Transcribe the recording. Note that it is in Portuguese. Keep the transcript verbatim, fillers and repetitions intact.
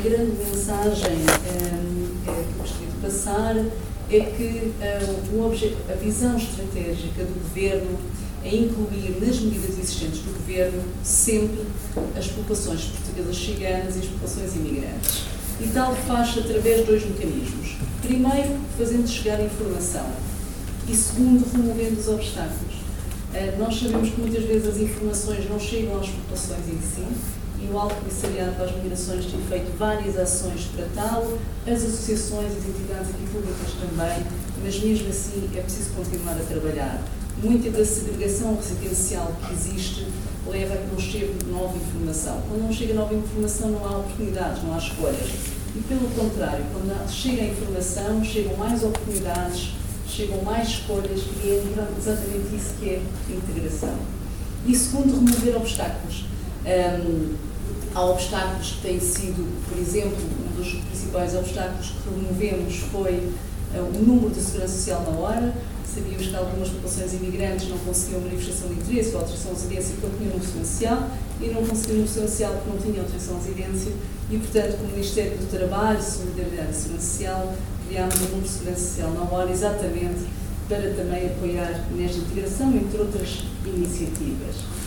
grande mensagem um, é, que eu gostaria de passar é que um, o a visão estratégica do Governo é incluir nas medidas existentes do Governo sempre as populações portuguesas ciganas e as populações imigrantes. E tal faz através de dois mecanismos. Primeiro, fazendo chegar a informação. E segundo, removendo os obstáculos. Uh, nós sabemos que muitas vezes as informações não chegam às populações em si, e o Alto Comissariado para as Migrações tem feito várias ações para tal, as associações e as entidades aqui públicas também, mas mesmo assim é preciso continuar a trabalhar. Muita da segregação residencial que existe leva a que não chegue nova informação. Quando não chega nova informação não há oportunidades, não há escolhas. E pelo contrário, quando chega a informação, chegam mais oportunidades, chegam mais escolhas e é exatamente isso que é integração. E segundo, remover obstáculos. Um, há obstáculos que têm sido, por exemplo, um dos principais obstáculos que removemos foi uh, o número de segurança social na hora. Sabíamos que algumas populações imigrantes não conseguiam manifestação de interesse ou alteração de residência porque não tinham moção social e não conseguiam moção social porque não tinham alteração de residência e, portanto, com o Ministério do Trabalho, Solidariedade e Segurança Social, criámos o número de segurança social na hora exatamente para também apoiar nesta integração, entre outras iniciativas.